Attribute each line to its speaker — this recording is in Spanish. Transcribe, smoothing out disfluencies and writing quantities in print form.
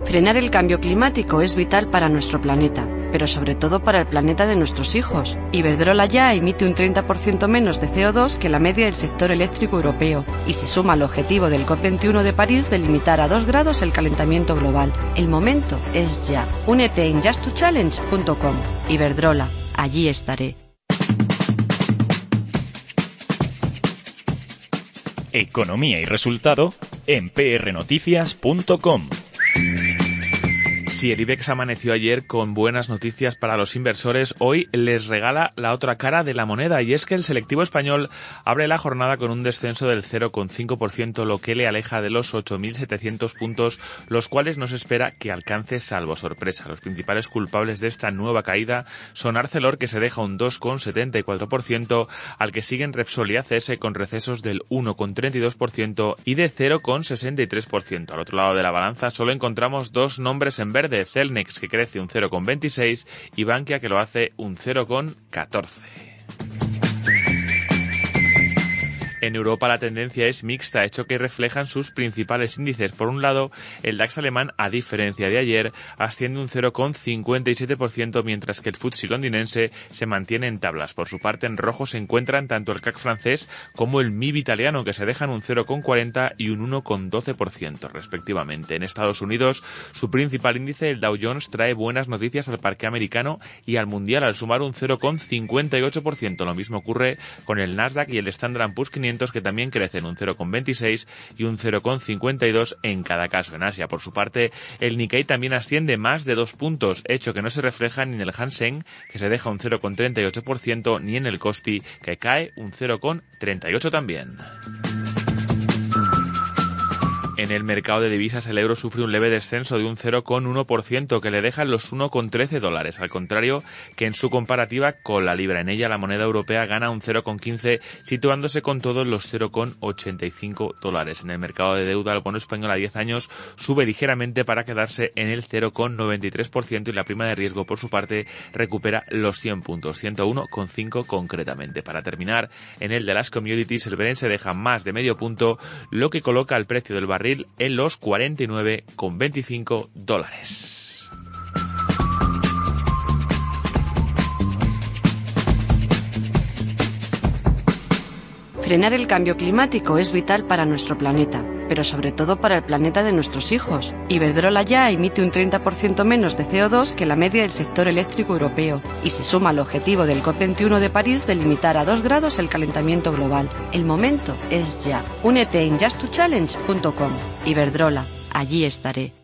Speaker 1: Frenar el cambio climático es vital para nuestro planeta, pero sobre todo para el planeta de nuestros hijos. Iberdrola ya emite un 30% menos de CO2 que la media del sector eléctrico europeo y se suma al objetivo del COP21 de París de limitar a 2 grados el calentamiento global. El momento es ya. Únete en justtochallenge.com. Iberdrola, allí estaré.
Speaker 2: Economía y resultado en prnoticias.com. Si el IBEX amaneció ayer con buenas noticias para los inversores, hoy les regala la otra cara de la moneda, y es que el selectivo español abre la jornada con un descenso del 0,5%, lo que le aleja de los 8.700 puntos, los cuales no se espera que alcance salvo sorpresa. Los principales culpables de esta nueva caída son Arcelor, que se deja un 2,74%, al que siguen Repsol y ACS con recesos del 1,32% y de 0,63%. Al otro lado de la balanza solo encontramos dos nombres en verde: Celnex, que crece un 0,26%, y Bankia, que lo hace un 0,14%. En Europa la tendencia es mixta, hecho que reflejan sus principales índices. Por un lado, el DAX alemán, a diferencia de ayer, asciende un 0,57%, mientras que el FTSE londinense se mantiene en tablas. Por su parte, en rojo se encuentran tanto el CAC francés como el MIB italiano, que se dejan un 0,40% y un 1,12% respectivamente. En Estados Unidos, su principal índice, el Dow Jones, trae buenas noticias al parque americano y al mundial al sumar un 0,58%. Lo mismo ocurre con el Nasdaq y el Standard & Poor's 500, que también crecen un 0,26 y un 0,52 en cada caso. En Asia, por su parte, el Nikkei también asciende más de 2 puntos, hecho que no se refleja ni en el Hang Seng, que se deja un 0,38%, ni en el Kospi, que cae un 0,38 también. En el mercado de divisas, el euro sufre un leve descenso de un 0,1%, que le deja los $1,13, al contrario que en su comparativa con la libra. En ella, la moneda europea gana un 0,15, situándose con todo en los $0,85. En el mercado de deuda, el bono español a 10 años sube ligeramente para quedarse en el 0,93%, y la prima de riesgo, por su parte, recupera los 100 puntos, 101,5 concretamente. Para terminar, en el de las commodities, el Brent se deja más de medio punto, lo que coloca el precio del barril en los $49,25.
Speaker 1: Frenar el cambio climático es vital para nuestro planeta, pero sobre todo para el planeta de nuestros hijos. Iberdrola ya emite un 30% menos de CO2 que la media del sector eléctrico europeo y se suma al objetivo del COP21 de París de limitar a 2 grados el calentamiento global. El momento es ya. Únete en justtochallenge.com. Iberdrola, allí estaré.